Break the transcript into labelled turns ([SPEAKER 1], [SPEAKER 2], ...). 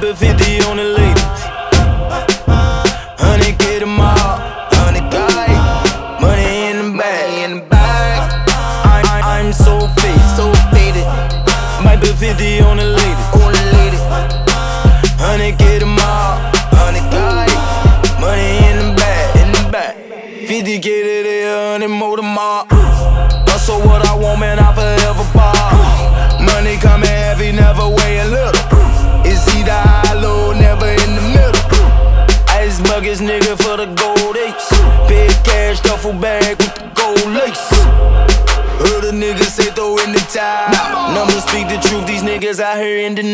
[SPEAKER 1] put 50 on the ladies. 100K tomorrow, 100K. Money in the bag, I'm so faded. Might put 50 on the ladies. 100K tomorrow, 100K. Money in the bag, 50K today, 100 more tomorrow. Hustle what I want, man, I forever ball. Money coming heavy, never weighing little. It's either high, low, never in the middle. Ice buckets, nigga, for the gold ace. Big cash, duffel bag with the gold lace. Heard a nigga say throw in the towel. Numbers speak the truth, these niggas out here in denial.